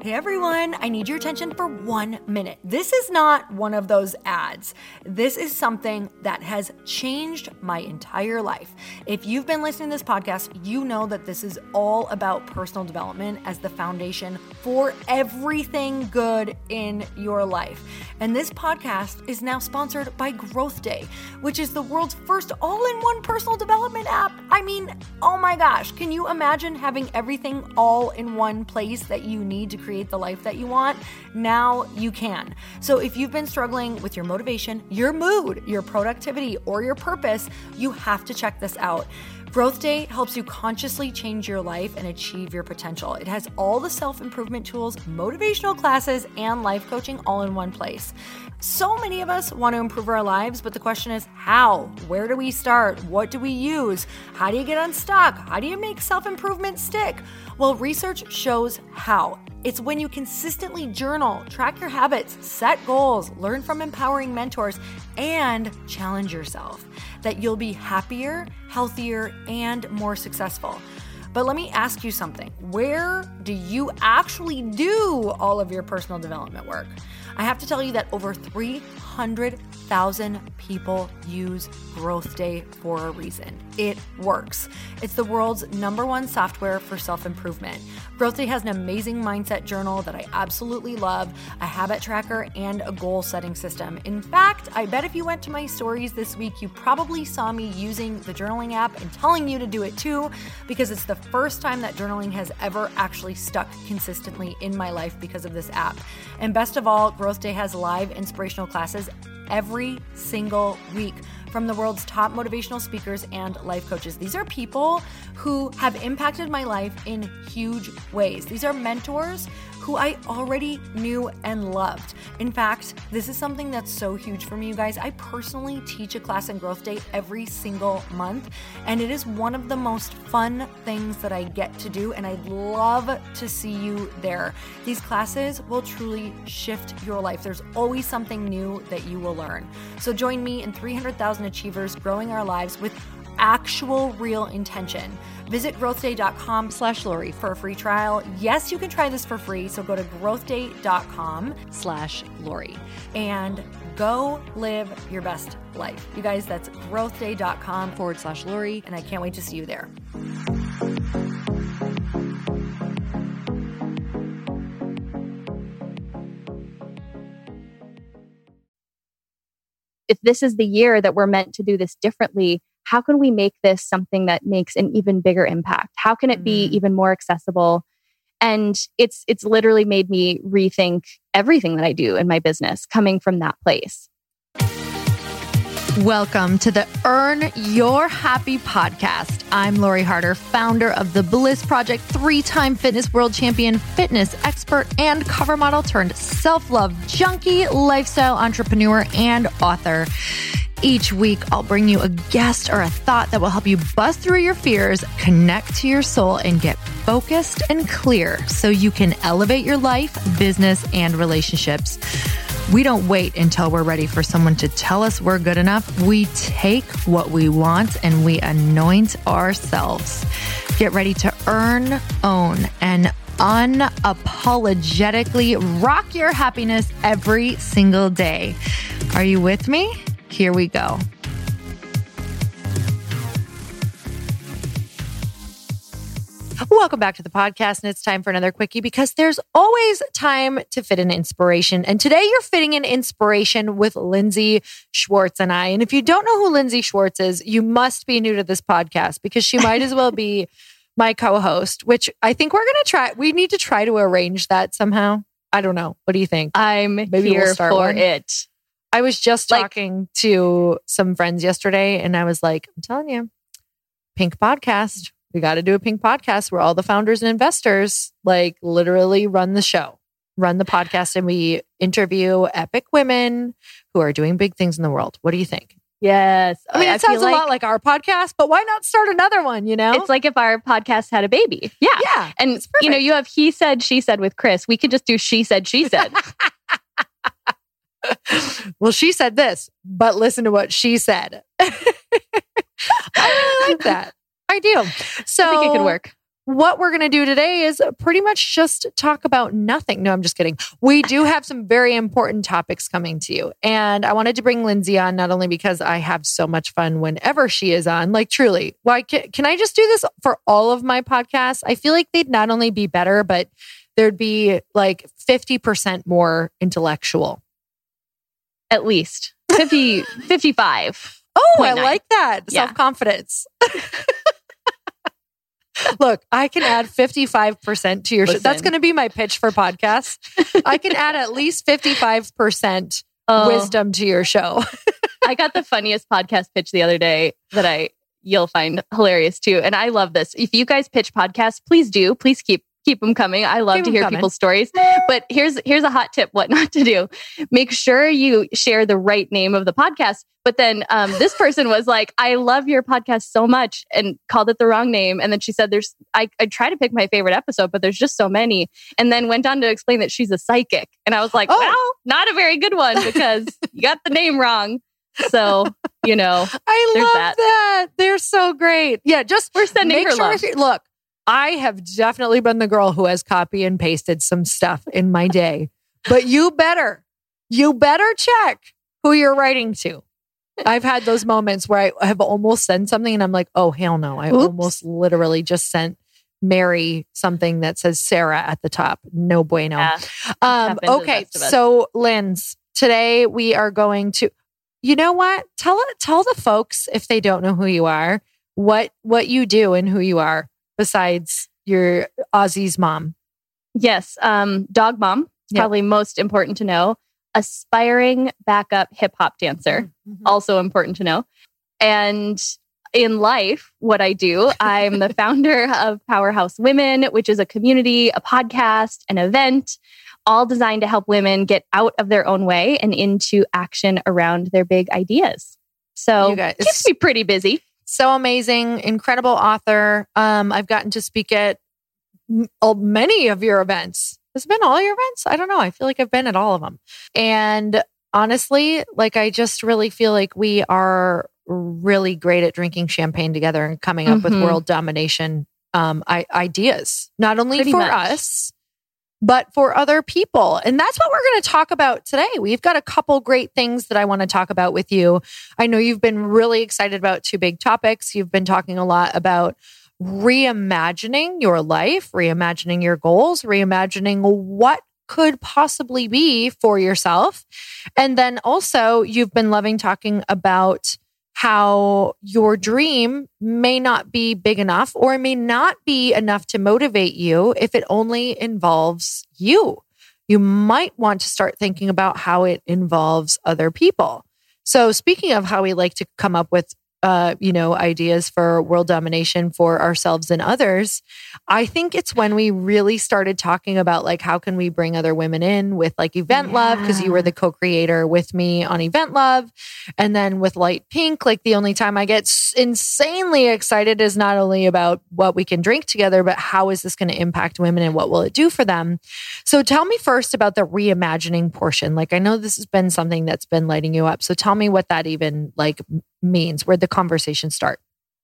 Hey everyone, I need your attention for 1 minute. This is not one of those ads. This is something that has changed my entire life. If you've been listening to this podcast, you know that this is all about personal development as the foundation for everything good in your life. And this podcast is now sponsored by Growth Day, which is the world's first all-in-one personal development app. I mean, oh my gosh, can you imagine having everything all in one place that you need to create the life that you want? Now you can. So if you've been struggling with your motivation, your mood, your productivity, or your purpose, you have to check this out. Growth Day helps you consciously change your life and achieve your potential. It has all the self-improvement tools, motivational classes, and life coaching all in one place. So many of us want to improve our lives, but the question is how? Where do we start? What do we use? How do you get unstuck? How do you make self-improvement stick? Well, research shows how. It's when you consistently journal, track your habits, set goals, learn from empowering mentors, and challenge yourself that you'll be happier, healthier, and more successful. But let me ask you something. Where do you actually do all of your personal development work? I have to tell you that over 300,000 people use Growth Day for a reason. It works. It's the world's #1 software for self-improvement. Growth Day has an amazing mindset journal that I absolutely love, a habit tracker, and a goal-setting system. In fact, I bet if you went to my stories this week, you probably saw me using the journaling app and telling you to do it too, because it's the first time that journaling has ever actually stuck consistently in my life because of this app. And best of all, Growth Day has live inspirational classes every single week from the world's top motivational speakers and life coaches. These are people who have impacted my life in huge ways. These are mentors who I already knew and loved. In fact, this is something that's so huge for me, you guys. I personally teach a class in Growth Day every single month, and it is one of the most fun things that I get to do, and I'd love to see you there. These classes will truly shift your life. There's always something new that you will learn. So join me and 300,000 achievers growing our lives with actual real intention. Visit growthday.com/Lori for a free trial. Yes, you can try this for free. So go to growthday.com/Lori and go live your best life. You guys, that's growthday.com/Lori. And I can't wait to see you there. If this is the year that we're meant to do this differently, how can we make this something that makes an even bigger impact? How can it be even more accessible? And it's literally made me rethink everything that I do in my business coming from that place. Welcome to the Earn Your Happy podcast. I'm Lori Harder, founder of The Bliss Project, 3-time fitness world champion, fitness expert, and cover model turned self-love junkie, lifestyle entrepreneur, and author. Each week, I'll bring you a guest or a thought that will help you bust through your fears, connect to your soul, and get focused and clear so you can elevate your life, business, and relationships. We don't wait until we're ready for someone to tell us we're good enough. We take what we want and we anoint ourselves. Get ready to earn, own, and unapologetically rock your happiness every single day. Are you with me? Here we go. Welcome back to the podcast, and it's time for another quickie because there's always time to fit in inspiration. And today you're fitting in inspiration with Lindsay Schwartz and I. And if you don't know who Lindsay Schwartz is, you must be new to this podcast because she might as well be my co-host, which I think we're going to try. We need to try to arrange that somehow. I don't know. What do you think? Maybe here we'll start for one. It. I was just talking to some friends yesterday and I was like, I'm telling you, Pink Podcast. We got to do a Pink Podcast where all the founders and investors literally run the show, run the podcast, and we interview epic women who are doing big things in the world. What do you think? Yes. I mean, it sounds a lot like our podcast, but why not start another one, you know? It's like if our podcast had a baby. Yeah. Yeah. And, you have he said, she said with Chris. We could just do she said, she said. Well, she said this, but listen to what she said. I really like that. I do. So I think it could work. what we're going to do today is pretty much just talk about nothing. No, I'm just kidding. We do have some very important topics coming to you. And I wanted to bring Lindsay on, not only because I have so much fun whenever she is on, like truly, why can I just do this for all of my podcasts? I feel like they'd not only be better, but there'd be like 50% more intellectual. At least 50, 55. Oh, I like that. Yeah. Self-confidence. Look, I can add 55% to your show. That's going to be my pitch for podcasts. I can add at least 55% wisdom to your show. I got the funniest podcast pitch the other day that you'll find hilarious too. And I love this. If you guys pitch podcasts, please do. Please keep them coming. I love to hear people's stories. But here's a hot tip, what not to do. Make sure you share the right name of the podcast. But then this person was like, I love your podcast so much, and called it the wrong name. And then she said, I try to pick my favorite episode, but there's just so many. And then went on to explain that she's a psychic. And I was like, well, not a very good one because you got the name wrong. So, I love that. They're so great. Yeah, just we're sending her love. Look, I have definitely been the girl who has copy and pasted some stuff in my day, but you better check who you're writing to. I've had those moments where I have almost sent something and I'm like, oh, hell no. I almost literally just sent Mary something that says Sarah at the top. No bueno. Yeah, okay. So Linz, today we are going to, you know what? Tell the folks, if they don't know who you are, what you do and who you are besides your Aussie's mom. Yes. Dog mom. It's probably most important to know. Aspiring backup hip hop dancer. Mm-hmm. Also important to know. And in life, what I do, I'm the founder of Powerhouse Women, which is a community, a podcast, an event, all designed to help women get out of their own way and into action around their big ideas. So it keeps me pretty busy. So amazing, incredible author. I've gotten to speak at many of your events. Has it been all your events? I don't know. I feel like I've been at all of them. And honestly, like I just really feel like we are really great at drinking champagne together and coming up with world domination ideas, not only for us, but for other people. And that's what we're going to talk about today. We've got a couple great things that I want to talk about with you. I know you've been really excited about two big topics. You've been talking a lot about reimagining your life, reimagining your goals, reimagining what could possibly be for yourself. And then also you've been loving talking about how your dream may not be big enough or may not be enough to motivate you if it only involves you. You might want to start thinking about how it involves other people. So speaking of how we like to come up with ideas for world domination for ourselves and others, I think it's when we really started talking about like, how can we bring other women in with like Event Love? Because you were the co-creator with me on Event Love. And then with Light Pink, like the only time I get insanely excited is not only about what we can drink together, but how is this going to impact women and what will it do for them? So tell me first about the reimagining portion. Like, I know this has been something that's been lighting you up. So tell me what that even like means. Where'd the conversation start?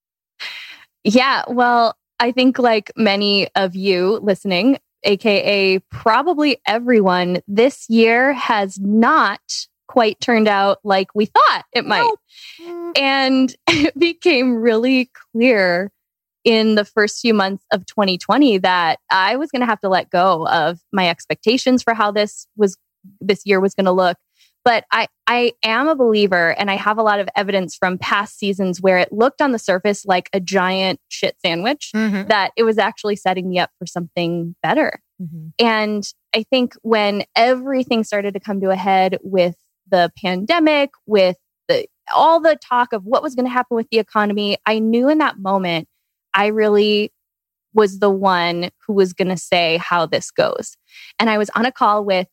Yeah, well, I think like many of you listening, aka probably everyone, this year has not quite turned out like we thought it might. And it became really clear in the first few months of 2020 that I was going to have to let go of my expectations for how this year was going to look. But I am a believer, and I have a lot of evidence from past seasons where it looked on the surface like a giant shit sandwich, that it was actually setting me up for something better. And I think when everything started to come to a head with the pandemic, with all the talk of what was going to happen with the economy, I knew in that moment, I really was the one who was going to say how this goes. And I was on a call with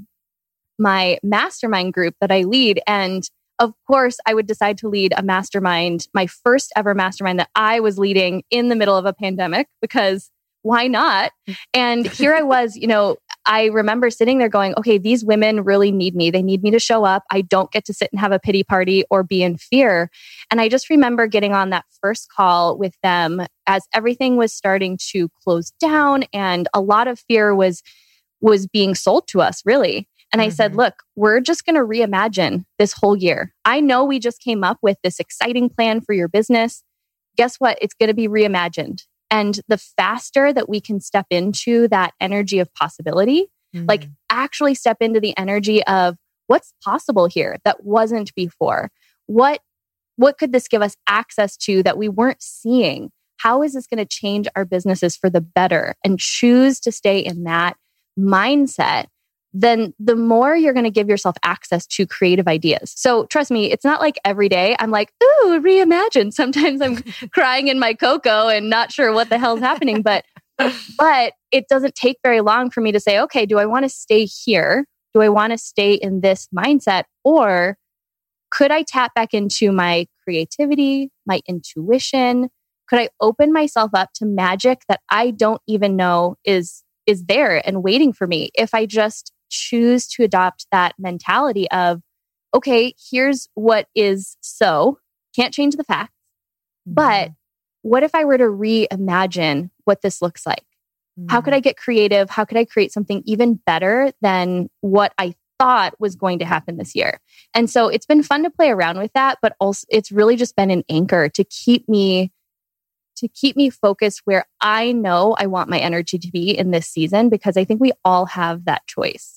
my mastermind group that I lead. And of course, I would decide to lead a mastermind, my first ever mastermind that I was leading in the middle of a pandemic, because why not? And here I was, I remember sitting there going, okay, these women really need me. They need me to show up. I don't get to sit and have a pity party or be in fear. And I just remember getting on that first call with them as everything was starting to close down and a lot of fear was being sold to us, really. And I said, look, we're just going to reimagine this whole year. I know we just came up with this exciting plan for your business. Guess what? It's going to be reimagined. And the faster that we can step into that energy of possibility, like actually step into the energy of what's possible here that wasn't before. What could this give us access to that we weren't seeing? How is this going to change our businesses for the better? And choose to stay in that mindset, then the more you're going to give yourself access to creative ideas. So trust me, it's not like every day I'm like, ooh, reimagine. Sometimes I'm crying in my cocoa and not sure what the hell's happening. But it doesn't take very long for me to say, okay, do I want to stay here? Do I want to stay in this mindset? Or could I tap back into my creativity, my intuition? Could I open myself up to magic that I don't even know is there and waiting for me if I just choose to adopt that mentality of, okay, here's what is so, can't change the facts, but what if I were to reimagine what this looks like? How could I get creative? How could I create something even better than what I thought was going to happen this year? And so it's been fun to play around with that, but also it's really just been an anchor to keep me focused where I know I want my energy to be in this season, because I think we all have that choice.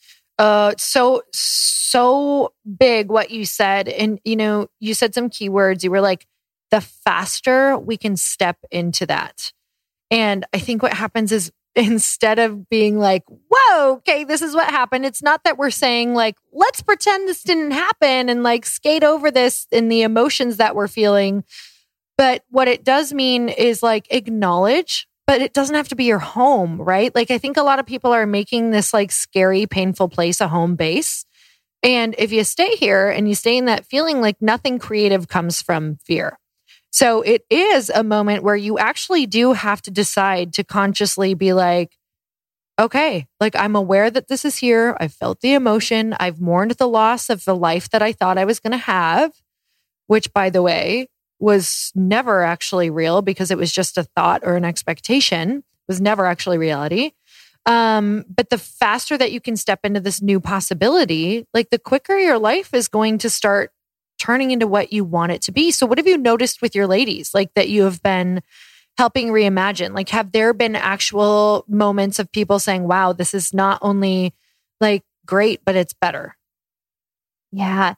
So big what you said. And, you said some keywords. You were like, the faster we can step into that. And I think what happens is instead of being like, whoa, okay, this is what happened. It's not that we're saying like, let's pretend this didn't happen and like skate over this in the emotions that we're feeling. But what it does mean is like acknowledge, but it doesn't have to be your home, right? Like I think a lot of people are making this like scary, painful place a home base. And if you stay here and you stay in that feeling, like nothing creative comes from fear. So it is a moment where you actually do have to decide to consciously be like, okay, like I'm aware that this is here. I've felt the emotion. I've mourned the loss of the life that I thought I was going to have, which by the way, was never actually real because it was just a thought or an expectation. It was never actually reality. But the faster that you can step into this new possibility, like the quicker your life is going to start turning into what you want it to be. So what have you noticed with your ladies, like that you have been helping reimagine? Like, have there been actual moments of people saying, wow, this is not only like great, but it's better? Yeah.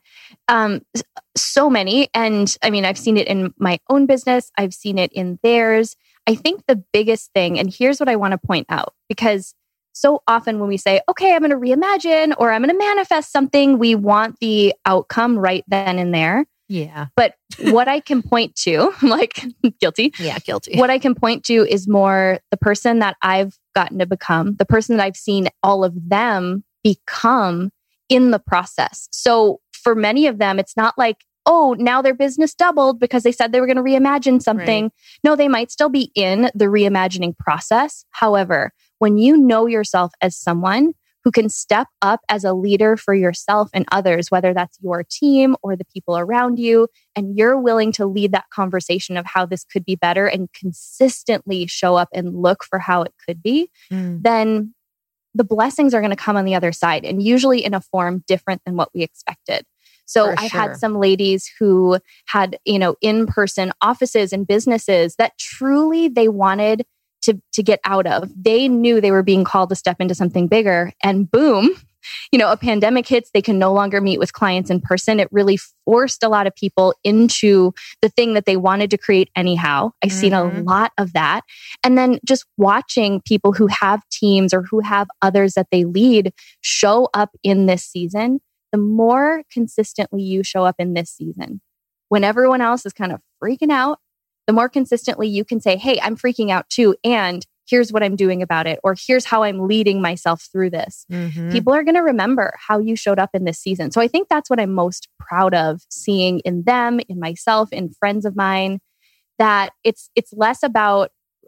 So many. And I mean, I've seen it in my own business. I've seen it in theirs. I think the biggest thing, and here's what I want to point out, because so often when we say, okay, I'm going to reimagine or I'm going to manifest something, we want the outcome right then and there. Yeah. But what I can point to, I'm like, guilty. Yeah, guilty. What I can point to is more the person that I've gotten to become, the person that I've seen all of them become in the process. So for many of them, it's not like, oh, now their business doubled because they said they were going to reimagine something. Right. No, they might still be in the reimagining process. However, when you know yourself as someone who can step up as a leader for yourself and others, whether that's your team or the people around you, and you're willing to lead that conversation of how this could be better and consistently show up and look for how it could be, then the blessings are going to come on the other side, and usually in a form different than what we expected. So I've had some ladies who had, in-person offices and businesses that truly they wanted to get out of. They knew they were being called to step into something bigger, and boom, a pandemic hits. They can no longer meet with clients in person. It really forced a lot of people into the thing that they wanted to create anyhow. I've seen a lot of that. And then just watching people who have teams or who have others that they lead show up in this season. The more consistently you show up in this season, when everyone else is kind of freaking out, the more consistently you can say, hey, I'm freaking out too. And here's what I'm doing about it. Or here's how I'm leading myself through this. People are going to remember how you showed up in this season. So I think that's what I'm most proud of seeing in them, in myself, in friends of mine, that it's less about,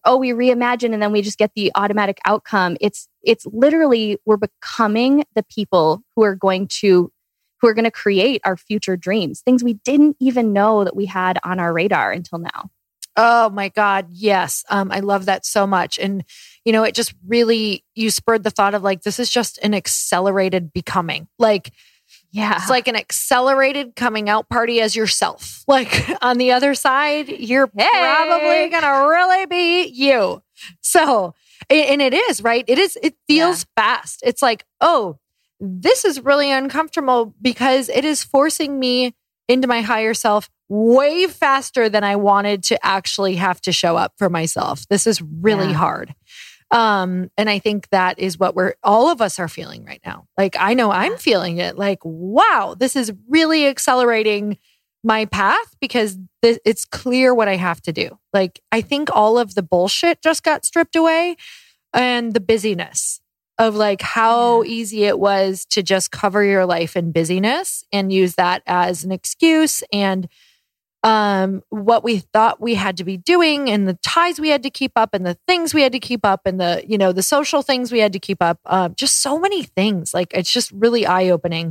we reimagine and then we just get the automatic outcome. It's literally, we're becoming the people who are going to create our future dreams, things we didn't even know that we had on our radar until now. Oh my God. Yes. I love that so much. And, it just really, you spurred the thought of like, this is just an accelerated becoming. Like, yeah, it's like an accelerated coming out party as yourself. Like on the other side, you're probably going to really be you. So, and it is, right? It feels fast. It's like, oh, this is really uncomfortable because it is forcing me into my higher self way faster than I wanted to actually have to show up for myself. This is really hard. And I think that is what all of us are feeling right now. Like, I know I'm feeling it like, wow, this is really accelerating my path because it's clear what I have to do. Like, I think all of the bullshit just got stripped away and the busyness of like how easy it was to just cover your life in busyness and use that as an excuse and what we thought we had to be doing and the ties we had to keep up and the things we had to keep up and the social things we had to keep up. Just so many things. Like, it's just really eye-opening.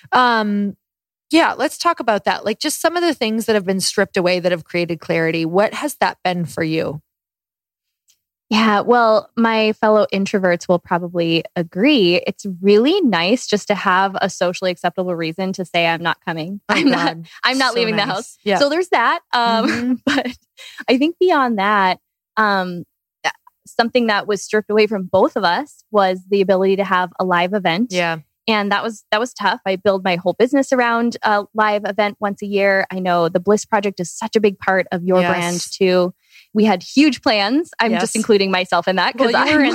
Let's talk about that. Like, just some of the things that have been stripped away that have created clarity. What has that been for you? Yeah, well, my fellow introverts will probably agree. It's really nice just to have a socially acceptable reason to say I'm not coming. I'm not leaving the house. Yeah. So there's that. But I think beyond that, something that was stripped away from both of us was the ability to have a live event. Yeah. And that was tough. I build my whole business around a live event once a year. I know the Bliss Project is such a big part of your brand too. We had huge plans. I'm just including myself in that because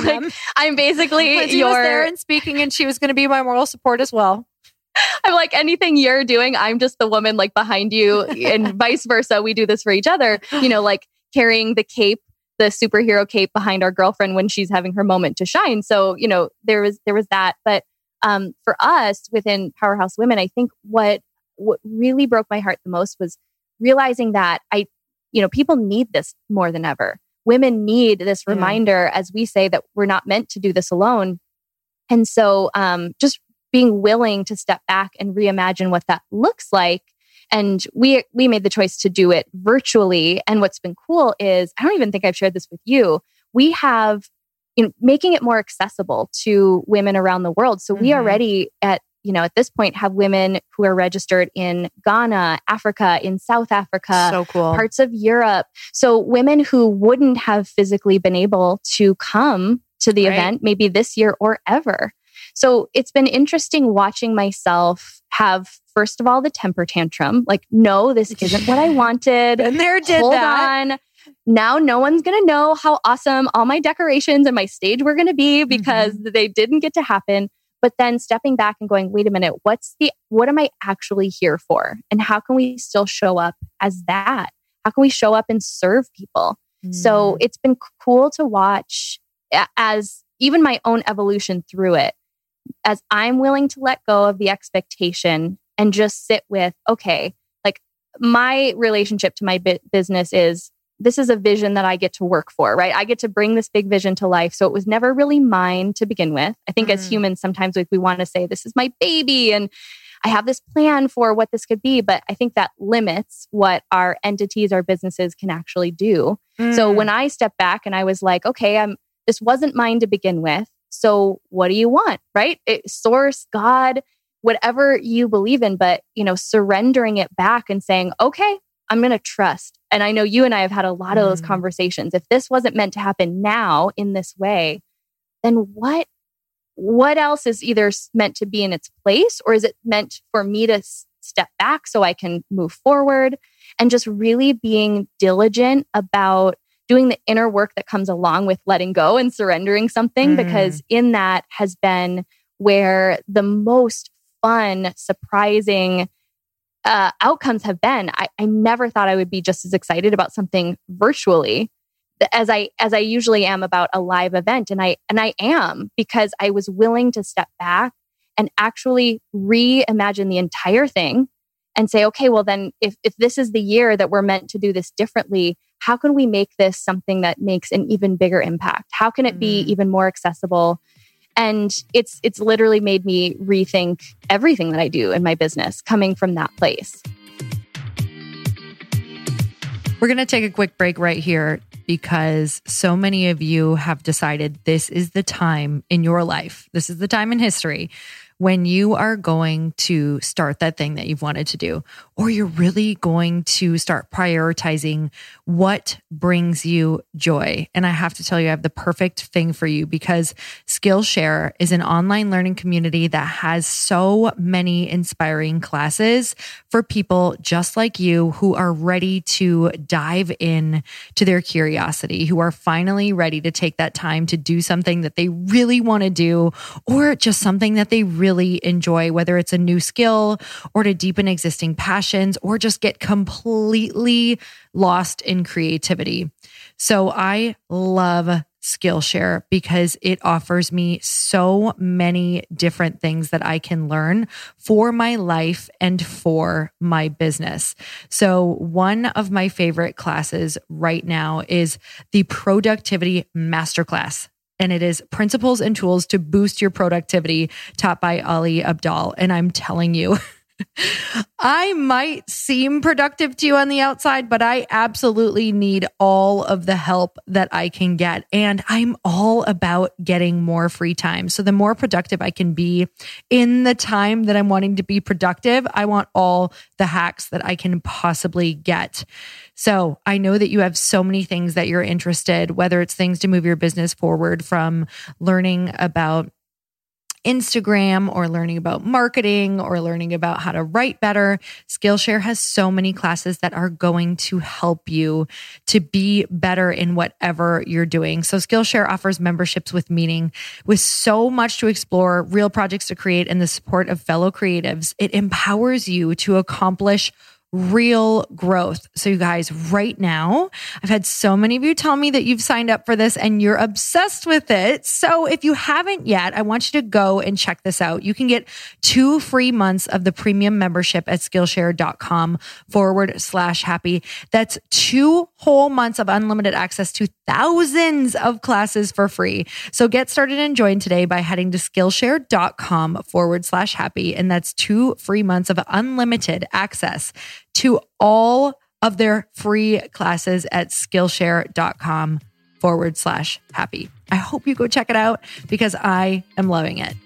I'm basically Lindsay was there and speaking, and she was going to be my moral support as well. I'm like, anything you're doing, I'm just the woman like behind you, and vice versa. We do this for each other. Like carrying the cape, the superhero cape behind our girlfriend when she's having her moment to shine. So there was that, but for us within Powerhouse Women, I think what really broke my heart the most was realizing that people need this more than ever. Women need this reminder, as we say, that we're not meant to do this alone. And so just being willing to step back and reimagine what that looks like. And we made the choice to do it virtually. And what's been cool is, I don't even think I've shared this with you, we have making it more accessible to women around the world. So we already at this point have women who are registered in Ghana, Africa, in South Africa, so cool. Parts of Europe. So women who wouldn't have physically been able to come to the event, maybe this year or ever. So it's been interesting watching myself have, first of all, the temper tantrum. Like, no, this isn't what I wanted. And there did Hold that. on. Now no one's going to know how awesome all my decorations and my stage were going to be because they didn't get to happen. But then stepping back and going, wait a minute, what am I actually here for? And how can we still show up as that? How can we show up and serve people? So it's been cool to watch as even my own evolution through it, as I'm willing to let go of the expectation and just sit with, okay, like my relationship to my business is, this is a vision that I get to work for, right? I get to bring this big vision to life. So it was never really mine to begin with. I think as humans, sometimes we want to say, this is my baby and I have this plan for what this could be. But I think that limits what our entities, our businesses can actually do. So when I stepped back and I was like, okay, this wasn't mine to begin with. So what do you want, right? Source, God, whatever you believe in, but surrendering it back and saying, okay, I'm going to trust. And I know you and I have had a lot of those conversations. If this wasn't meant to happen now in this way, then what else is either meant to be in its place, or is it meant for me to step back so I can move forward? And just really being diligent about doing the inner work that comes along with letting go and surrendering something, because in that has been where the most fun, surprising outcomes have been. I never thought I would be just as excited about something virtually as I usually am about a live event. And I am, because I was willing to step back and actually reimagine the entire thing and say, okay, well then if this is the year that we're meant to do this differently, how can we make this something that makes an even bigger impact? How can it be even more accessible? And it's literally made me rethink everything that I do in my business coming from that place. We're going to take a quick break right here because so many of you have decided this is the time in your life. This is the time in history when you are going to start that thing that you've wanted to do, or you're really going to start prioritizing what brings you joy. And I have to tell you, I have the perfect thing for you because Skillshare is an online learning community that has so many inspiring classes for people just like you who are ready to dive in to their curiosity, who are finally ready to take that time to do something that they really want to do, or just something that they really enjoy, whether it's a new skill or to deepen existing passions or just get completely lost in creativity. So I love Skillshare because it offers me so many different things that I can learn for my life and for my business. So one of my favorite classes right now is the Productivity Masterclass. And it is Principles and Tools to Boost Your Productivity, taught by Ali Abdaal. And I'm telling you, I might seem productive to you on the outside, but I absolutely need all of the help that I can get. And I'm all about getting more free time. So the more productive I can be in the time that I'm wanting to be productive, I want all the hacks that I can possibly get. So I know that you have so many things that you're interested, whether it's things to move your business forward, from learning about Instagram or learning about marketing or learning about how to write better. Skillshare has so many classes that are going to help you to be better in whatever you're doing. So Skillshare offers memberships with meaning, with so much to explore, real projects to create, and the support of fellow creatives. It empowers you to accomplish real growth. So you guys, right now, I've had so many of you tell me that you've signed up for this and you're obsessed with it. So if you haven't yet, I want you to go and check this out. You can get 2 free months of the premium membership at Skillshare.com/happy. That's 2 whole months of unlimited access to thousands of classes for free. So get started and join today by heading to Skillshare.com/happy. And that's 2 free months of unlimited access to all of their free classes at Skillshare.com/happy. I hope you go check it out because I am loving it.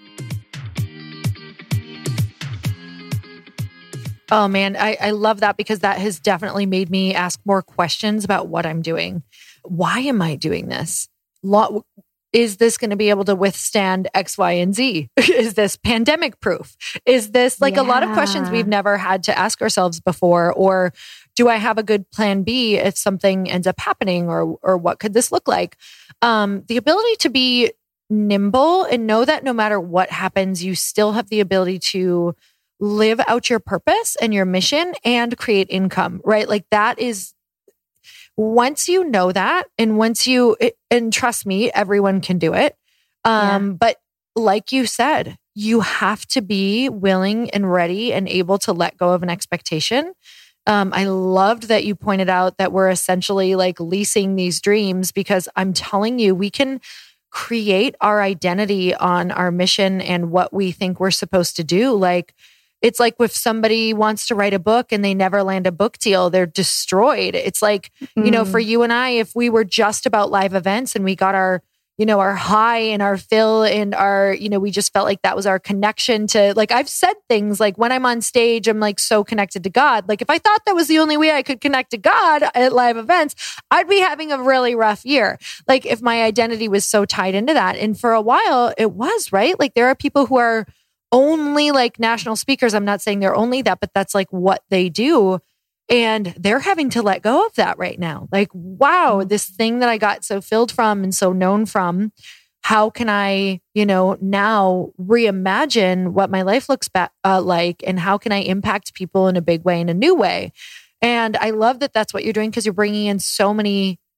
Oh man, I love that because that has definitely made me ask more questions about what I'm doing. Why am I doing this? Is this going to be able to withstand X, Y, and Z? Is this pandemic proof? Is this a lot of questions we've never had to ask ourselves before? Or do I have a good plan B if something ends up happening? Or what could this look like? The ability to be nimble and know that no matter what happens, you still have the ability to live out your purpose and your mission and create income, right? Like that is, once you know that, and and trust me, everyone can do it. But like you said, you have to be willing and ready and able to let go of an expectation. I loved that you pointed out that we're essentially like leasing these dreams, because I'm telling you, we can create our identity on our mission and what we think we're supposed to do. Like, it's like if somebody wants to write a book and they never land a book deal, they're destroyed. It's like, for you and I, if we were just about live events and we got our, our high and our fill and our, we just felt like that was our connection to, like, I've said things like when I'm on stage, I'm like so connected to God. Like if I thought that was the only way I could connect to God at live events, I'd be having a really rough year. Like if my identity was so tied into that. And for a while it was, right? Like there are people who are only like national speakers. I'm not saying they're only that, but that's like what they do. And they're having to let go of that right now. Like, wow, this thing that I got so filled from and so known from, how can I, now reimagine what my life looks like, and how can I impact people in a big way, in a new way? And I love that that's what you're doing, because you're bringing in so many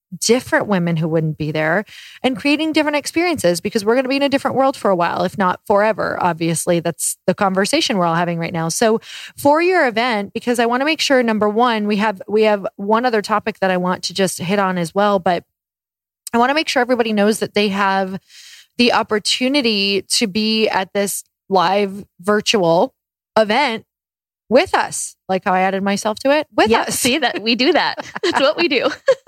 different women who wouldn't be there and creating different experiences because we're going to be in a different world for a while, if not forever. Obviously, that's the conversation we're all having right now. So for your event, because I want to make sure, number one, we have one other topic that I want to just hit on as well, but I want to make sure everybody knows that they have the opportunity to be at this live virtual event with us, like how I added myself to it with us. See that we do that. That's what we do.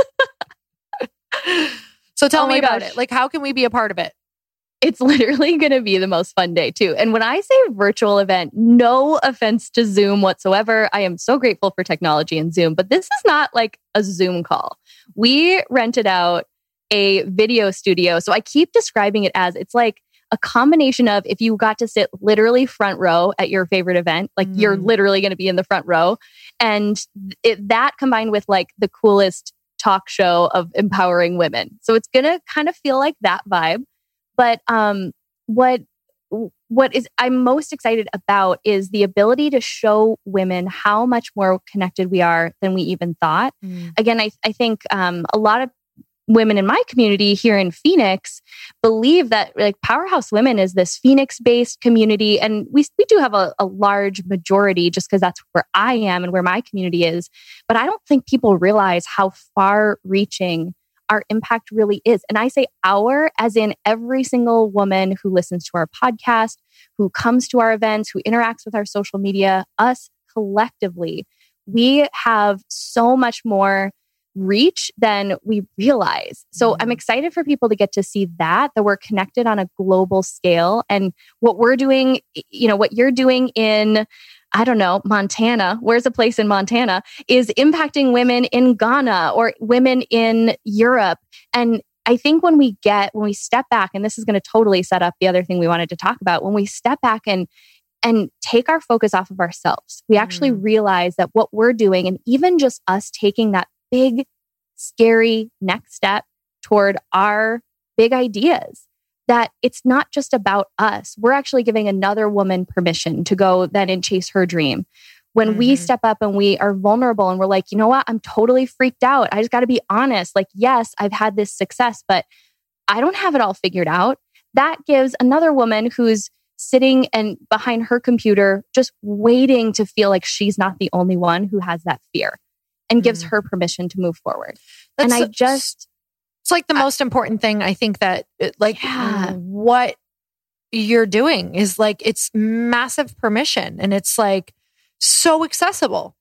So tell me about it. Like, how can we be a part of it? It's literally going to be the most fun day too. And when I say virtual event, no offense to Zoom whatsoever. I am so grateful for technology and Zoom, but this is not like a Zoom call. We rented out a video studio. So I keep describing it as it's like a combination of if you got to sit literally front row at your favorite event, like you're literally going to be in the front row. And that combined with like the coolest talk show of empowering women. So it's going to kind of feel like that vibe. But what is I'm most excited about is the ability to show women how much more connected we are than we even thought. Again, I think a lot of women in my community here in Phoenix believe that like Powerhouse Women is this Phoenix-based community. And we do have a large majority just because that's where I am and where my community is. But I don't think people realize how far-reaching our impact really is. And I say our, as in every single woman who listens to our podcast, who comes to our events, who interacts with our social media, us collectively, we have so much more reach than we realize. So I'm excited for people to get to see that we're connected on a global scale. And what we're doing, what you're doing in, I don't know, Montana, where's a place in Montana, is impacting women in Ghana or women in Europe. And I think when we step back, and this is going to totally set up the other thing we wanted to talk about, when we step back and take our focus off of ourselves, we actually realize that what we're doing, and even just us taking that big, scary next step toward our big ideas, that it's not just about us. We're actually giving another woman permission to go then and chase her dream. When we step up and we are vulnerable and we're like, you know what? I'm totally freaked out. I just got to be honest. Like, yes, I've had this success, but I don't have it all figured out. That gives another woman who's sitting and behind her computer, just waiting to feel like she's not the only one who has that fear, and gives her permission to move forward. It's like the most important thing. I think that what you're doing is like, it's massive permission and it's like so accessible.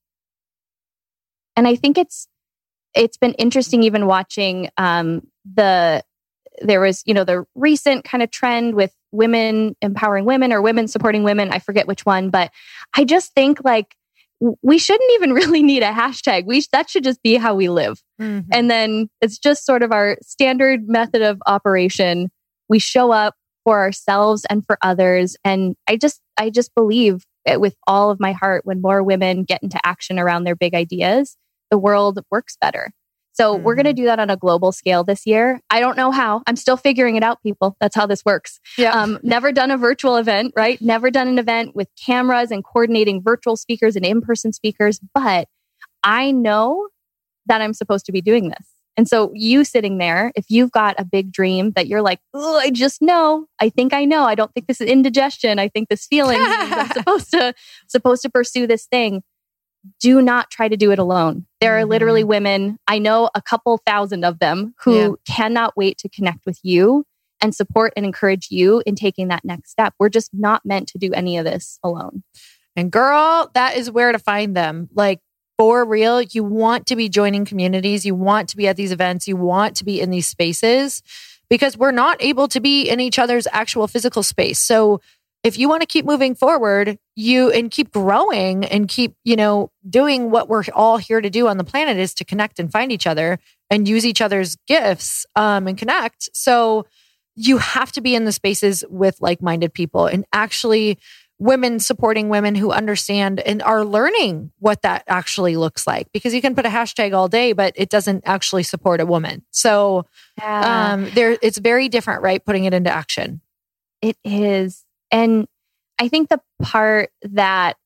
And I think it's been interesting even watching there was, the recent kind of trend with women empowering women or women supporting women. I forget which one, but I just think like, we shouldn't even really need a hashtag. That should just be how we live. And then it's just sort of our standard method of operation. We show up for ourselves and for others. And I just believe with all of my heart, when more women get into action around their big ideas, the world works better. So we're going to do that on a global scale this year. I don't know how. I'm still figuring it out, people. That's how this works. Yeah. Never done a virtual event, right? Never done an event with cameras and coordinating virtual speakers and in-person speakers. But I know that I'm supposed to be doing this. And so you sitting there, if you've got a big dream that you're like, oh, I just know. I think I know. I don't think this is indigestion. I think this feeling I'm supposed to pursue this thing. Do not try to do it alone. There are literally women, I know a couple thousand of them, who cannot wait to connect with you and support and encourage you in taking that next step. We're just not meant to do any of this alone. And girl, that is where to find them. Like, for real, you want to be joining communities. You want to be at these events. You want to be in these spaces because we're not able to be in each other's actual physical space. So if you want to keep moving forward, and keep growing and keep, doing what we're all here to do on the planet, is to connect and find each other and use each other's gifts and connect. So you have to be in the spaces with like-minded people and actually women supporting women who understand and are learning what that actually looks like, because you can put a hashtag all day, but it doesn't actually support a woman. So it's very different, right? Putting it into action. It is. And I think the part that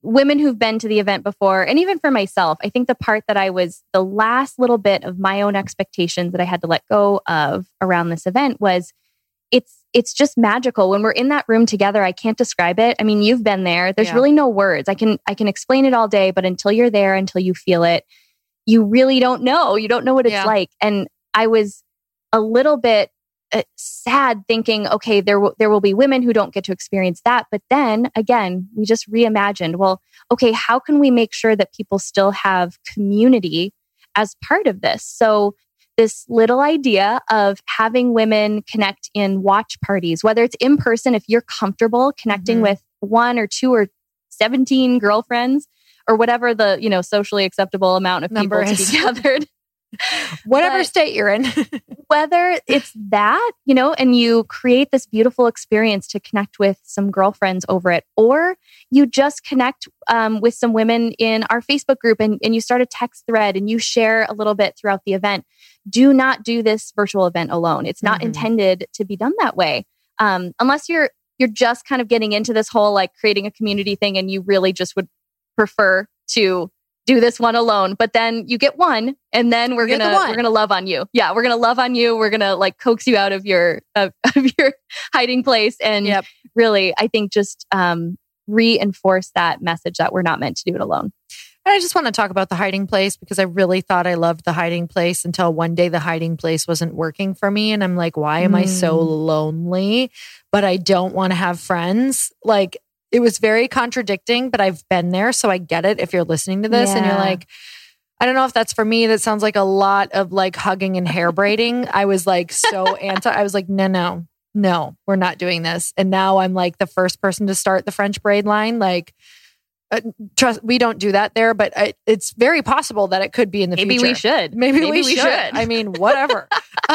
women who've been to the event before, and even for myself, I think the part that the last little bit of my own expectations that I had to let go of around this event was it's just magical. When we're in that room together, I can't describe it. I mean, you've been there. There's really no words. I can explain it all day, but until you're there, until you feel it, you really don't know. You don't know what it's like. And I was a little bit sad thinking, okay, there will be women who don't get to experience that. But then again, we just reimagined, well, okay, how can we make sure that people still have community as part of this? So this little idea of having women connect in watch parties, whether it's in person, if you're comfortable connecting with 1 or 2 or 17 girlfriends or whatever the, socially acceptable amount of people to be gathered. Whatever state you're in. Whether it's that, and you create this beautiful experience to connect with some girlfriends over it, or you just connect with some women in our Facebook group and you start a text thread and you share a little bit throughout the event. Do not do this virtual event alone. It's not intended to be done that way. Unless you're just kind of getting into this whole like creating a community thing and you really just would prefer to do this one alone, but then you get one and then we're going to love on you. Yeah. We're going to love on you. We're going to like coax you out of your hiding place. And really, I think just reinforce that message that we're not meant to do it alone. And I just want to talk about the hiding place because I really thought I loved the hiding place until one day the hiding place wasn't working for me. And I'm like, why am I so lonely? But I don't want to have friends. Like, it was very contradicting, but I've been there. So I get it if you're listening to this and you're like, I don't know if that's for me. That sounds like a lot of like hugging and hair braiding. I was like so I was like, no, we're not doing this. And now I'm like the first person to start the French braid line. Like, trust, we don't do that there, but it's very possible that it could be in the future. Maybe we should. I mean, whatever.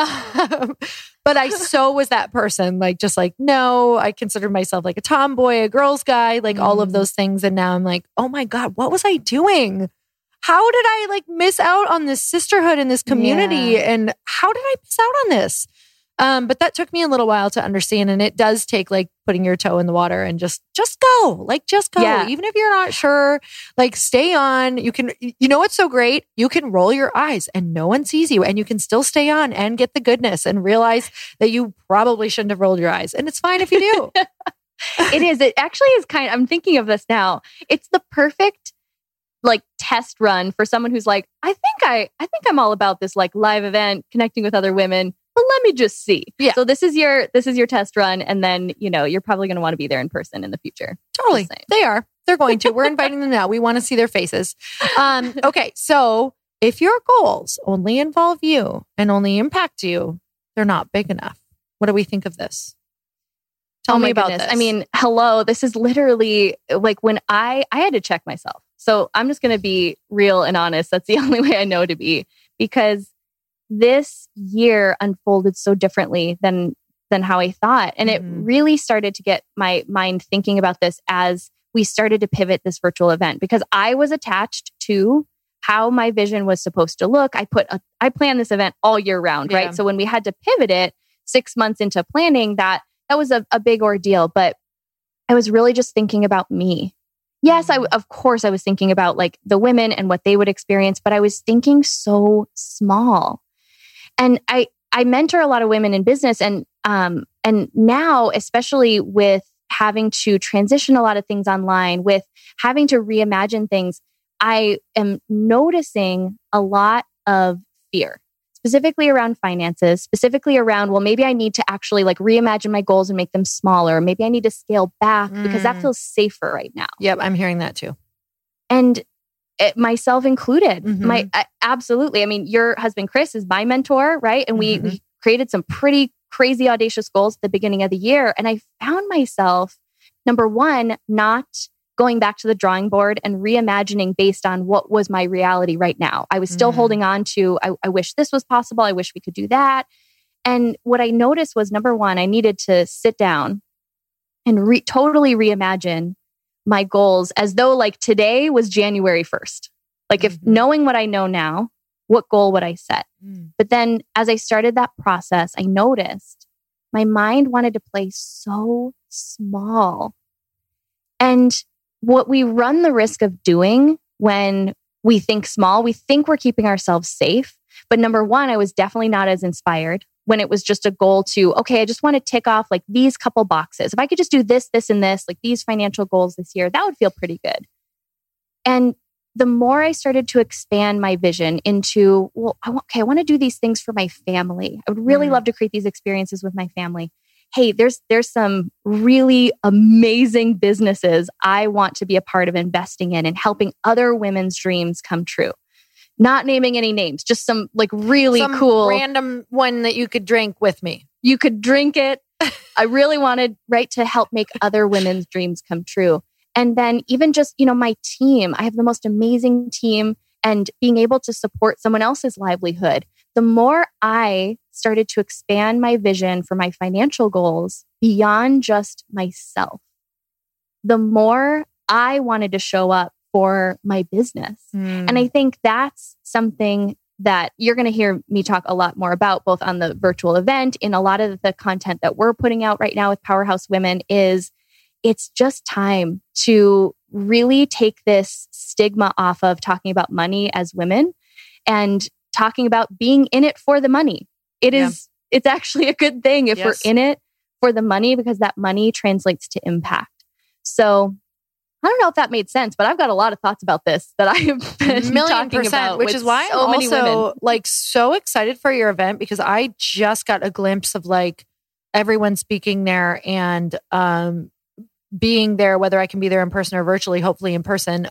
But I so was that person, like, just like, no, I considered myself like a tomboy, a girl's guy, like all of those things. And now I'm like, oh my God, what was I doing? How did I like miss out on this sisterhood in this community? And how did I miss out on this? But that took me a little while to understand. And it does take like putting your toe in the water and just go. Yeah. Even if you're not sure, like stay on. You can, what's so great? You can roll your eyes and no one sees you and you can still stay on and get the goodness and realize that you probably shouldn't have rolled your eyes. And it's fine if you do. It is. It actually is I'm thinking of this now. It's the perfect like test run for someone who's like, I think I'm all about this like live event, connecting with other women. But let me just see. Yeah. So this is your test run. And then, you're probably going to want to be there in person in the future. Totally. They are. They're going to. We're inviting them now. We want to see their faces. Okay. So if your goals only involve you and only impact you, they're not big enough. What do we think of this? Tell me about this. I mean, hello. This is literally like when I had to check myself. So I'm just going to be real and honest. That's the only way I know to be, because this year unfolded so differently than how I thought. And it really started to get my mind thinking about this as we started to pivot this virtual event, because I was attached to how my vision was supposed to look. I planned this event all year round, right? So when we had to pivot it 6 months into planning, that was a big ordeal. But I was really just thinking about me. Yes, of course I was thinking about like the women and what they would experience, but I was thinking so small. And I mentor a lot of women in business, and now, especially with having to transition a lot of things online, with having to reimagine things, I am noticing a lot of fear, specifically around finances, specifically around, well, maybe I need to actually like reimagine my goals and make them smaller. Maybe I need to scale back because that feels safer right now. Yep, I'm hearing that too. And myself included. Absolutely. I mean, your husband, Chris, is my mentor, right? And we created some pretty crazy, audacious goals at the beginning of the year. And I found myself, number one, not going back to the drawing board and reimagining based on what was my reality right now. I was still holding on to, I wish this was possible. I wish we could do that. And what I noticed was, number one, I needed to sit down and totally reimagine my goals as though like today was January 1st. Like if knowing what I know now, what goal would I set? But then as I started that process, I noticed my mind wanted to play so small. And what we run the risk of doing when we think small, we think we're keeping ourselves safe. But number one, I was definitely not as inspired when it was just a goal to, okay, I just want to tick off like these couple boxes. If I could just do this, this, and this, like these financial goals this year, that would feel pretty good. And the more I started to expand my vision into, well, I want to do these things for my family. I would really love to create these experiences with my family. Hey, there's some really amazing businesses I want to be a part of investing in and helping other women's dreams come true. Not naming any names, just some like really cool random one that you could drink with me. You could drink it. I really wanted, right, to help make other women's dreams come true. And then even just, my team, I have the most amazing team, and being able to support someone else's livelihood. The more I started to expand my vision for my financial goals beyond just myself, the more I wanted to show up for my business. And I think that's something that you're going to hear me talk a lot more about, both on the virtual event, in a lot of the content that we're putting out right now with Powerhouse Women. Is it's just time to really take this stigma off of talking about money as women and talking about being in it for the money. It's actually a good thing if we're in it for the money, because that money translates to impact. So I don't know if that made sense, but I've got a lot of thoughts about this that I have been talking about, which is why I'm also like so excited for your event, because I just got a glimpse of like everyone speaking there and being there, whether I can be there in person or virtually, hopefully in person.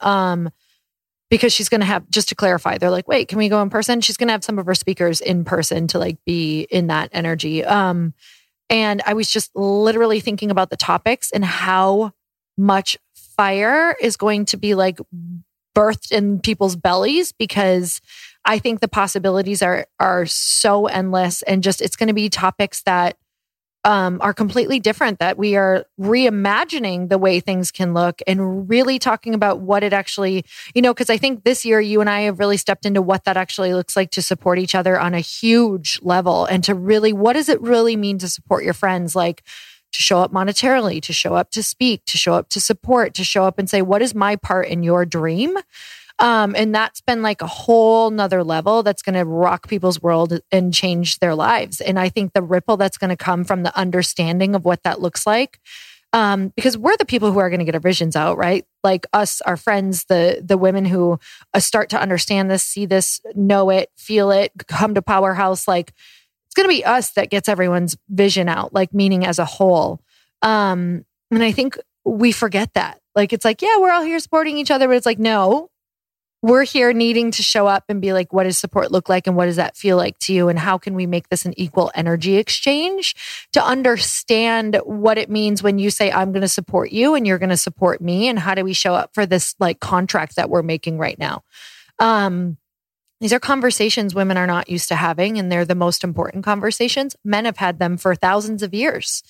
Because she's going to have, just to clarify, they're like, wait, can we go in person? She's going to have some of her speakers in person to like be in that energy. And I was just literally thinking about the topics and how much fire is going to be like birthed in people's bellies, because I think the possibilities are so endless, and just, it's going to be topics that are completely different, that we are reimagining the way things can look and really talking about what it actually, because I think this year you and I have really stepped into what that actually looks like to support each other on a huge level, and to really, what does it really mean to support your friends? Like, to show up monetarily, to show up to speak, to show up to support, to show up and say, what is my part in your dream? And that's been like a whole nother level that's going to rock people's world and change their lives. And I think the ripple that's going to come from the understanding of what that looks like, because we're the people who are going to get our visions out, right? Like us, our friends, the women who start to understand this, see this, know it, feel it, come to Powerhouse. Like, it's going to be us that gets everyone's vision out, like meaning as a whole. And I think we forget that. Like, it's like, yeah, we're all here supporting each other, but it's like, no, we're here needing to show up and be like, what does support look like? And what does that feel like to you? And how can we make this an equal energy exchange to understand what it means when you say, I'm going to support you and you're going to support me? And how do we show up for this like contract that we're making right now? These are conversations women are not used to having, and they're the most important conversations. Men have had them for thousands of years.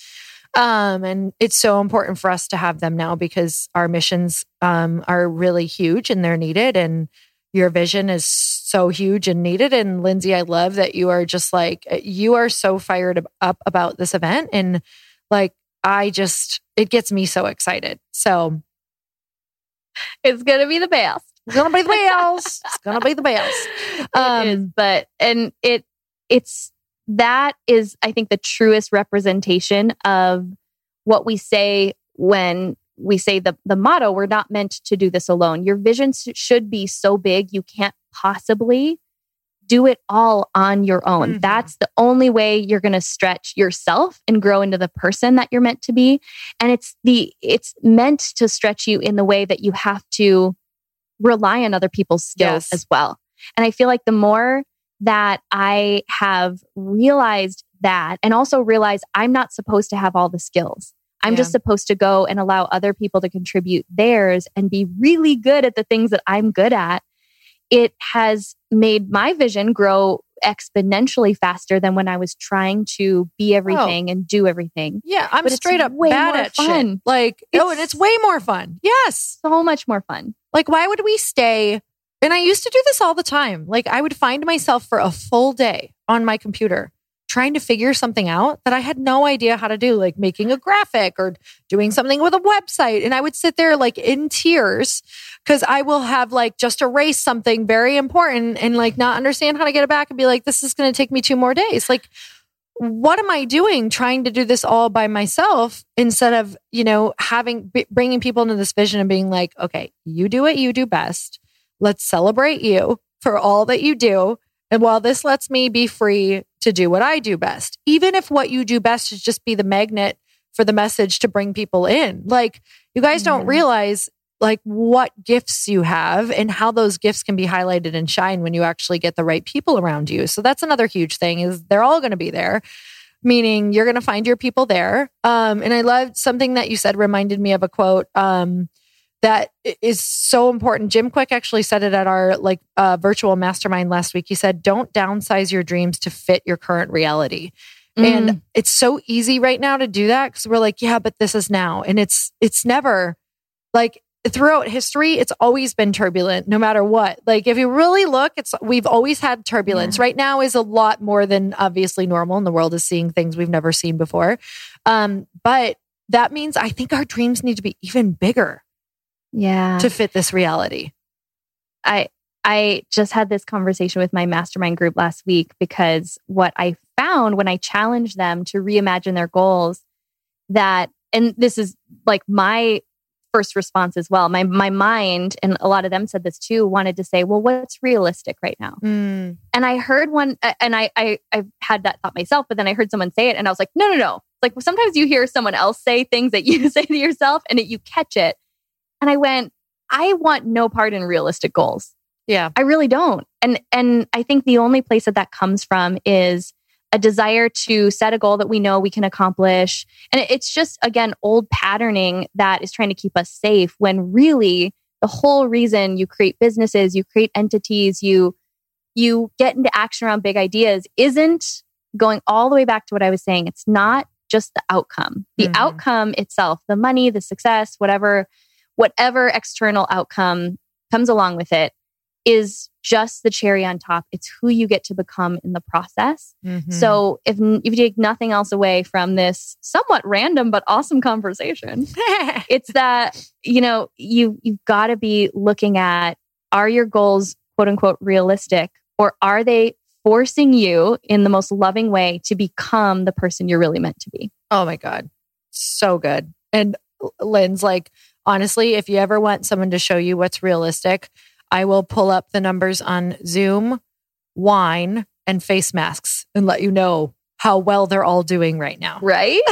And it's so important for us to have them now, because our missions are really huge and they're needed. And your vision is so huge and needed. And Lindsay, I love that you are just like, you are so fired up about this event. And like, it gets me so excited. So it's going to be the best. It's going to be the best. It's going to be the best. It is, but, and that is, I think, the truest representation of what we say when we say the motto, we're not meant to do this alone. Your vision should be so big, you can't possibly do it all on your own. Mm-hmm. That's the only way you're going to stretch yourself and grow into the person that you're meant to be. And it's meant to stretch you in the way that you have to rely on other people's skills as well. And I feel like the more that I have realized that, and also realized I'm not supposed to have all the skills. I'm just supposed to go and allow other people to contribute theirs and be really good at the things that I'm good at. It has made my vision grow exponentially faster than when I was trying to be everything and do everything. Yeah, I'm straight up bad at shit. Like, and it's way more fun. Yes. So much more fun. Like, why would we stay? And I used to do this all the time. Like, I would find myself for a full day on my computer trying to figure something out that I had no idea how to do, like making a graphic or doing something with a website. And I would sit there like in tears because I will have like just erased something very important and like not understand how to get it back and be like, this is going to take me 2 more days. Like, what am I doing trying to do this all by myself instead of, bringing people into this vision and being like, okay, you do what you do best. Let's celebrate you for all that you do. And while this lets me be free to do what I do best, even if what you do best is just be the magnet for the message to bring people in. Like, you guys don't realize like what gifts you have and how those gifts can be highlighted and shine when you actually get the right people around you. So that's another huge thing, is they're all going to be there, meaning you're going to find your people there. And I loved something that you said, reminded me of a quote that is so important. Jim Quick actually said it at our virtual mastermind last week. He said, don't downsize your dreams to fit your current reality. And it's so easy right now to do that because we're like, yeah, but this is now. And it's never like, throughout history, it's always been turbulent, no matter what. Like, if you really look, we've always had turbulence. Right now is a lot more than obviously normal, and the world is seeing things we've never seen before. But that means I think our dreams need to be even bigger, to fit this reality. I just had this conversation with my mastermind group last week because what I found when I challenged them to reimagine their goals, and this is like my first response as well. My mind, and a lot of them said this too, wanted to say, well, what's realistic right now? And I heard one, and I've had that thought myself, but then I heard someone say it and I was like, no. Like, sometimes you hear someone else say things that you say to yourself and you catch it. And I went, I want no part in realistic goals. Yeah. I really don't. And I think the only place that comes from is a desire to set a goal that we know we can accomplish. And it's just, again, old patterning that is trying to keep us safe, when really the whole reason you create businesses, you create entities, you get into action around big ideas isn't going all the way back to what I was saying. It's not just the outcome. The outcome itself, the money, the success, whatever external outcome comes along with it, is just the cherry on top. It's who you get to become in the process. So if you take nothing else away from this somewhat random but awesome conversation, it's that, you've got to be looking at, are your goals quote unquote realistic, or are they forcing you in the most loving way to become the person you're really meant to be? Oh my God. So good. And Lynn's like, honestly, if you ever want someone to show you what's realistic, I will pull up the numbers on Zoom, wine, and face masks and let you know how well they're all doing right now. Right?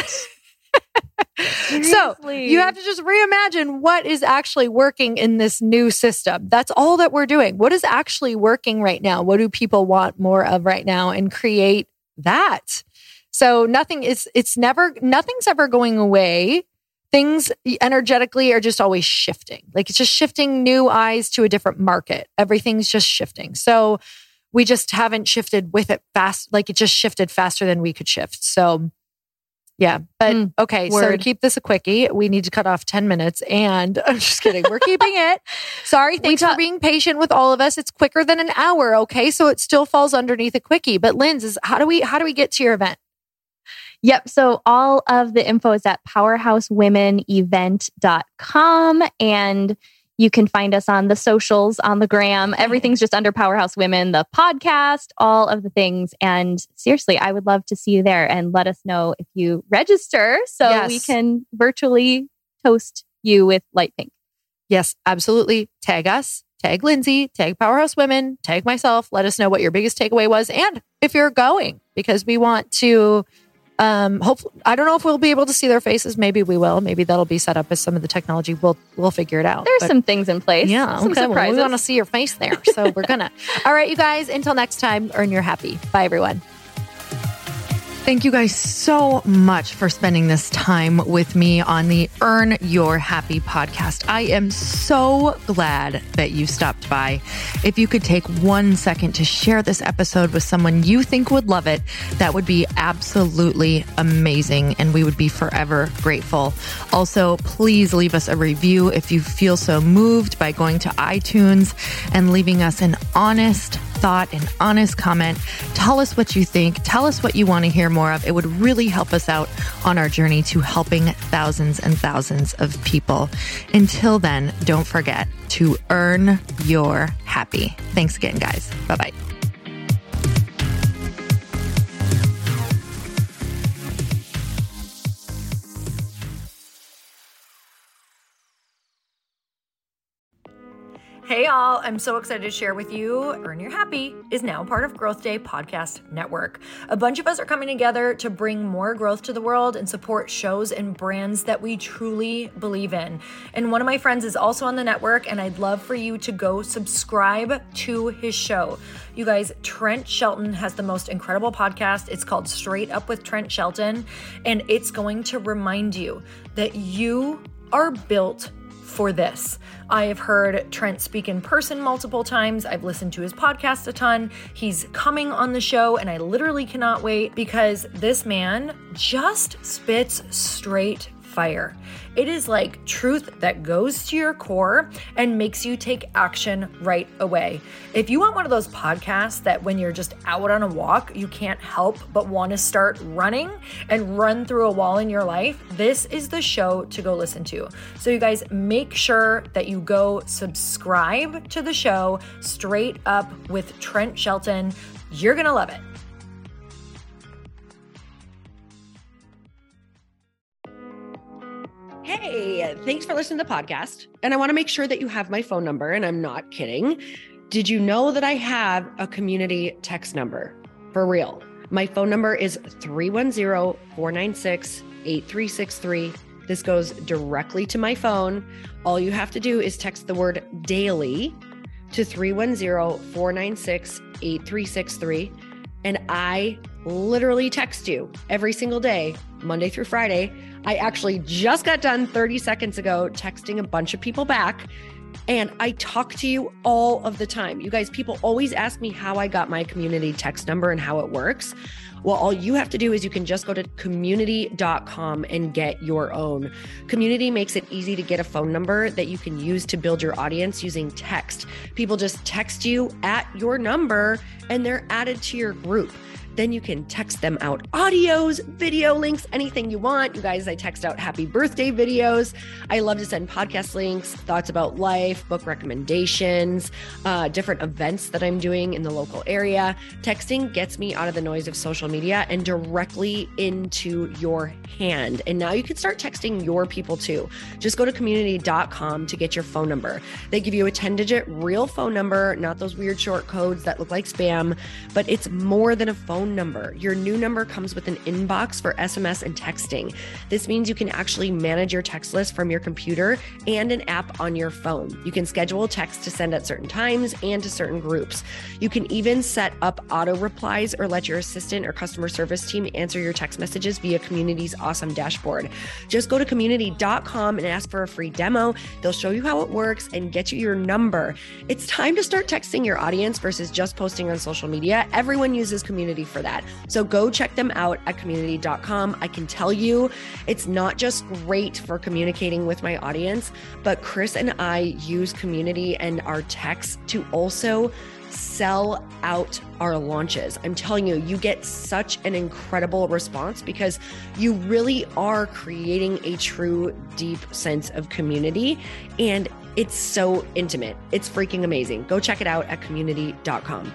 So you have to just reimagine what is actually working in this new system. That's all that we're doing. What is actually working right now? What do people want more of right now? And create that. So nothing's ever going away. Things energetically are just always shifting. Like, it's just shifting new eyes to a different market. Everything's just shifting. So we just haven't shifted with it fast. Like, it just shifted faster than we could shift. So yeah. But okay. Word. So to keep this a quickie, we need to cut off 10 minutes, and I'm just kidding. We're keeping it. Sorry. Thanks for being patient with all of us. It's quicker than an hour. Okay. So it still falls underneath a quickie, but Lynn's, how do we get to your event? Yep. So all of the info is at powerhousewomenevent.com, and you can find us on the socials, on the gram. Everything's just under Powerhouse Women, the podcast, all of the things. And seriously, I would love to see you there, and let us know if you register so we can virtually toast you with light pink. Yes, absolutely. Tag us, tag Lindsay, tag Powerhouse Women, tag myself. Let us know what your biggest takeaway was, and if you're going, because we want to hopefully, I don't know if we'll be able to see their faces. Maybe we will. Maybe that'll be set up as some of the technology. We'll figure it out. There's some things in place. Yeah. Some surprises. Well, we want to see your face there. So we're gonna. All right, you guys, until next time, earn your happy. Bye, everyone. Thank you guys so much for spending this time with me on the Earn Your Happy podcast. I am so glad that you stopped by. If you could take 1 second to share this episode with someone you think would love it, that would be absolutely amazing, and we would be forever grateful. Also, please leave us a review if you feel so moved by going to iTunes and leaving us an honest thought, an honest comment. Tell us what you think. Tell us what you want to hear more of. It would really help us out on our journey to helping thousands and thousands of people. Until then, don't forget to earn your happy. Thanks again, guys. Bye-bye. Hey all, I'm so excited to share with you, Earn Your Happy is now part of Growth Day Podcast Network. A bunch of us are coming together to bring more growth to the world and support shows and brands that we truly believe in. And one of my friends is also on the network, and I'd love for you to go subscribe to his show. You guys, Trent Shelton has the most incredible podcast. It's called Straight Up with Trent Shelton, and it's going to remind you that you are built for this. I have heard Trent speak in person multiple times. I've listened to his podcast a ton. He's coming on the show, and I literally cannot wait because this man just spits straight fire. It is like truth that goes to your core and makes you take action right away. If you want one of those podcasts that when you're just out on a walk, you can't help but want to start running and run through a wall in your life, this is the show to go listen to. So you guys, make sure that you go subscribe to the show, Straight Up with Trent Shelton. You're going to love it. Hey, thanks for listening to the podcast. And I want to make sure that you have my phone number, and I'm not kidding. Did you know that I have a community text number? For real. My phone number is 310-496-8363. This goes directly to my phone. All you have to do is text the word daily to 310-496-8363. And I literally text you every single day, Monday through Friday. I actually just got done 30 seconds ago texting a bunch of people back, and I talk to you all of the time. You guys, people always ask me how I got my community text number and how it works. Well, all you have to do is you can just go to community.com and get your own. Community makes it easy to get a phone number that you can use to build your audience using text. People just text you at your number and they're added to your group. Then you can text them out audios, video links, anything you want. You guys, I text out happy birthday videos. I love to send podcast links, thoughts about life, book recommendations, different events that I'm doing in the local area. Texting gets me out of the noise of social media and directly into your hand. And now you can start texting your people too. Just go to community.com to get your phone number. They give you a 10-digit real phone number, not those weird short codes that look like spam, but it's more than a phone number. Your new number comes with an inbox for SMS and texting. This means you can actually manage your text list from your computer and an app on your phone. You can schedule text to send at certain times and to certain groups. You can even set up auto replies or let your assistant or customer service team answer your text messages via Community's awesome dashboard. Just go to community.com and ask for a free demo. They'll show you how it works and get you your number. It's time to start texting your audience versus just posting on social media. Everyone uses Community for that. So go check them out at community.com. I can tell you it's not just great for communicating with my audience, but Chris and I use Community and our texts to also sell out our launches. I'm telling you, you get such an incredible response because you really are creating a true, deep sense of community, and it's so intimate. It's freaking amazing. Go check it out at community.com.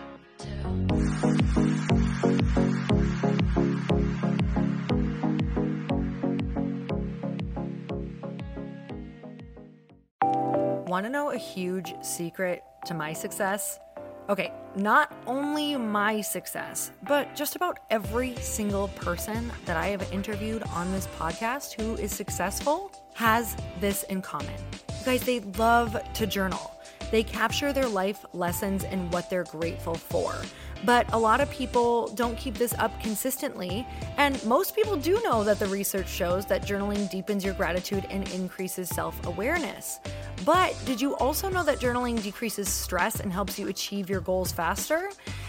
Want to know a huge secret to my success? Okay, not only my success, but just about every single person that I have interviewed on this podcast who is successful has this in common. You guys, they love to journal. They capture their life lessons and what they're grateful for. But a lot of people don't keep this up consistently. And most people do know that the research shows that journaling deepens your gratitude and increases self-awareness. But did you also know that journaling decreases stress and helps you achieve your goals faster?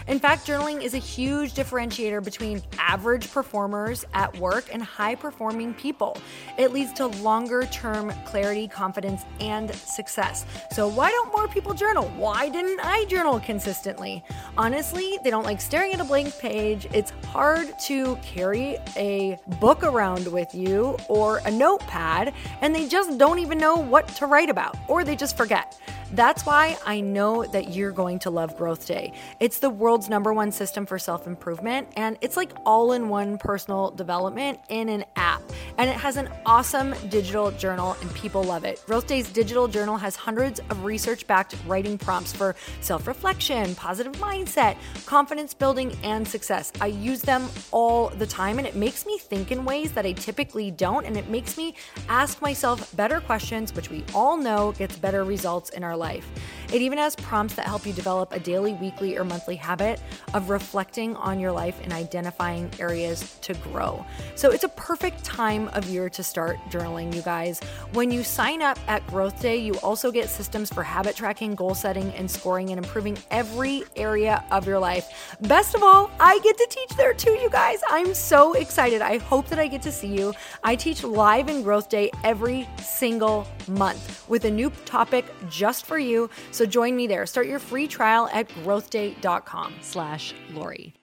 In fact, journaling is a huge differentiator between average performers at work and high-performing people. It leads to longer-term clarity, confidence, and success. So why don't more people journal? Why didn't I journal consistently? Honestly, they don't like staring at a blank page. It's hard to carry a book around with you or a notepad, and they just don't even know what to write about, or they just forget. That's why I know that you're going to love Growth Day. It's the world's #1 system for self-improvement, and it's like all-in-one personal development in an app. And it has an awesome digital journal, and people love it. Growth Day's digital journal has hundreds of research-backed writing prompts for self-reflection, positive mindset, confidence building, and success. I use them all the time, and it makes me think in ways that I typically don't, and it makes me ask myself better questions, which we all know gets better results in our life. It even has prompts that help you develop a daily, weekly, or monthly habit of reflecting on your life and identifying areas to grow. So it's a perfect time of year to start journaling, you guys. When you sign up at Growth Day, you also get systems for habit tracking, goal setting, and scoring, and improving every area of your life. Best of all, I get to teach there too, you guys. I'm so excited. I hope that I get to see you. I teach live in Growth Day every single month with a new topic just for you. So join me there. Start your free trial at growthday.com/Lori.